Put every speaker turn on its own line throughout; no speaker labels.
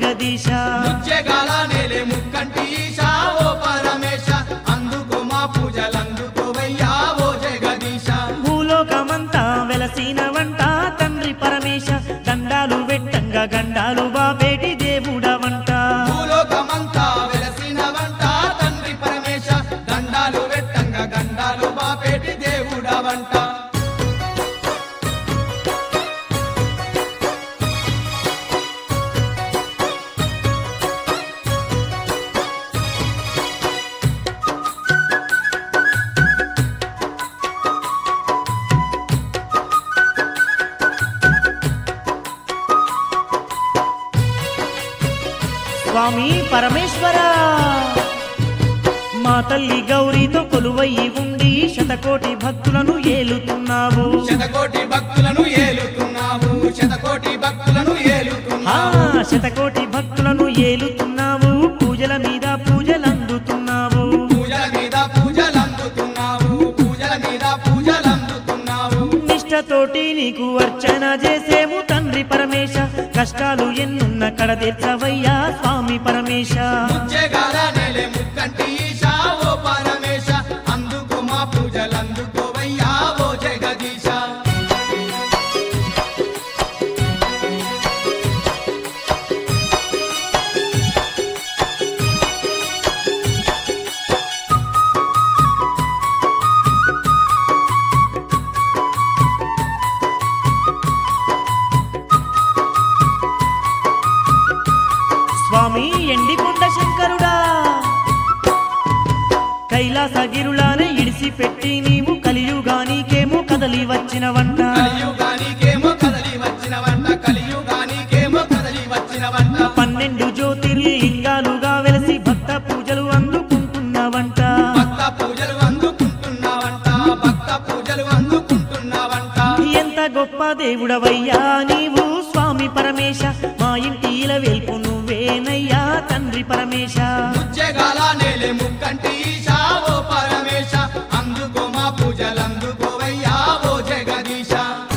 జగదీశ
ముచ్చెగాల నేలే ముక్కంటి ఈశా ఓ పరమేశ అందుకో మా పూజలందుకోవయ్యా ఓ జగదీశ
భూలోకమంతా వెలసినవంట తండ్రి పరమేశ దండాలు వెట్టంగా గండాలు బాపేటి దేవుడవంట
భూలోకమంతా వెలసినవంట తండ్రి పరమేశ దండాలు వెట్టంగా గండాలు బాపేటి దేవుడవంట
స్వామి పరమేశ్వర మా తల్లి గౌరీతో కొలువయ్యి ఉండి శతకోటి భక్తులను ఏలుతున్నావు
శతకోటి భక్తులను ఏలుతున్నావు శతకోటి భక్తులను ఏలుతున్నావు
శతకోటి భక్తులను ఏలుతున్నావు పూజల మీద పూజలందుతున్నావు
పూజల మీద పూజలందుతున్నావు పూజల మీద పూజలందుతున్నావు
నిష్టతోటి నీకు అర్చన చేసేము తండ్రి పరమేశ కష్టాలు ఎన్నున్న కడ తీర్చవయ్యా స్వామి పరమేశ
ముచ్చెగాల నేలే ముక్కంటి ఈశా ఓ పరమేశ అందుకు మా పూజలందుకోవయ్యా ఓ జగదీశ
స్వామి ఎండికొండ శంకరుడా కైలాసగిరులానే ఇడిసి పెట్టి నీవు కలియుగానికేమో కదలి వచ్చినవంట
కలియుగానికేమో కదలి వచ్చినవంట కలియుగానికేమో కదలి వచ్చినవంట
12 జ్యోతిర్లింగాలుగా వెలసి భక్త పూజలు అందుకుంటున్నావంట
భక్త పూజలు అందుకుంటున్నావంట భక్త పూజలు అందుకుంటున్నావంట
ఎంత గొప్ప దేవుడవయ్యా నీవు స్వామి పరమేశ మా ఇంటిల వెల్పు నువ్వేనయ్యా తండ్రి పరమేశ
ముచ్చెగాల నేలే ముక్కంటి ఈశా ఓ పరమేశ అందుకో మా పూజలందుకోవయ్యా ఓ జగదీశ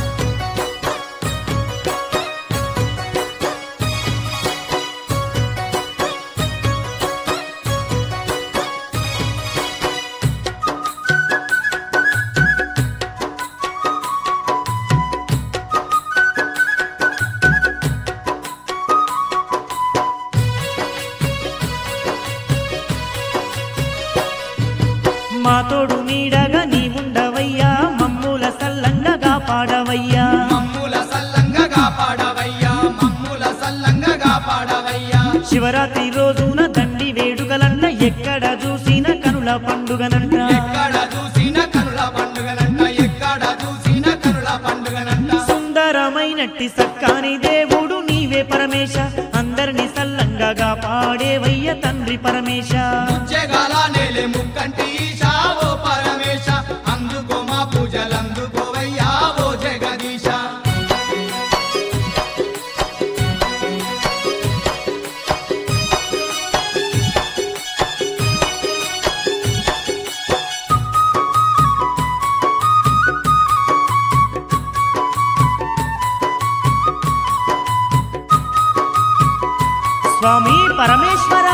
మా తోడు నీడగా నీవుండవయ్యా మమ్ముల సల్లంగా కాపాడవయ్యా
మమ్ముల సల్లంగా కాపాడవయ్యా మమ్ముల సల్లంగా కాపాడవయ్యా
శివరాత్రి రోజున దండి వేడుకలంట ఎక్కడ చూసిన కనుల పండుగనంట
ఎక్కడ చూసిన కనుల పండుగనంట ఎక్కడ చూసిన కనుల పండుగనంట
సుందరమైనట్టి సక్కాని దేవుడు నీవే పరమేశ అందరిని సల్లంగా కాపాడేవయ్య తండ్రి పరమేశ
ముచ్చెగాల నేలే ముక్కంటి ఈశా ఓ పరమేశ అందుకో మా పూజలందుకోవయ్యా ఓ జగదీశ
స్వామి పరమేశ్వర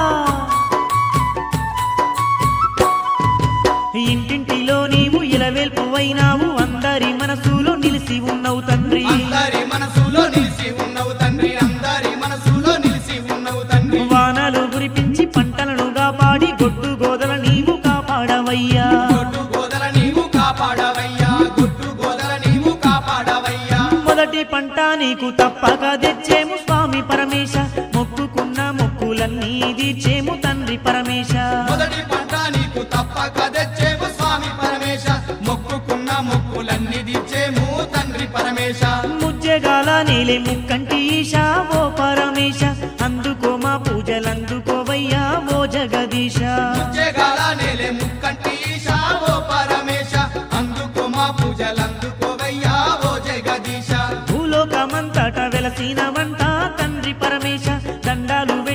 ఇంటింటిలో నీవు ఇలవేల్పువైనావు అందరి మనసులో నిలిసి ఉన్నవు తండ్రి
అందరి మనసులో నిలిచి ఉన్నవు తండ్రి అందరి మనసులో నిలిచి ఉన్నవు తండ్రి
వానలు కురిపించి పంటలను కాపాడి గొడ్డు గోదల నీవు కాపాడవయ్యా
గొడ్డు గోదల నీవు కాపాడవయ్యా గొడ్డు గోదల నీవు కాపాడవయ్యా
మొదటి పంట నీకు తప్పక తెచ్చేము స్వామి పరమేశ మొక్కుకున్న మొక్కులన్నీ తీర్చేము తండ్రి పరమేశ
మొదటి పంట నీకు తప్పక తెచ్చేము స్వామి పరమేశ మొక్కుకున్న మొక్కులన్నీ తీర్చేము తండ్రి పరమేశ
ముజ్జగాల నేలే ముక్కంటి ఈశా ఓ పరమేశ అందుకో మా పూజలందుకోవయ్యా ఓ జగదీశ
ముచ్చెగాల నేలే ముక్కంటి ఈశా ఓ పరమేశ అందుకో మా పూజలందుకోవయ్యా ఓ జగదీశ
భూలోకమంతట వెలసినవంట తండ్రి పరమేశ దండాలు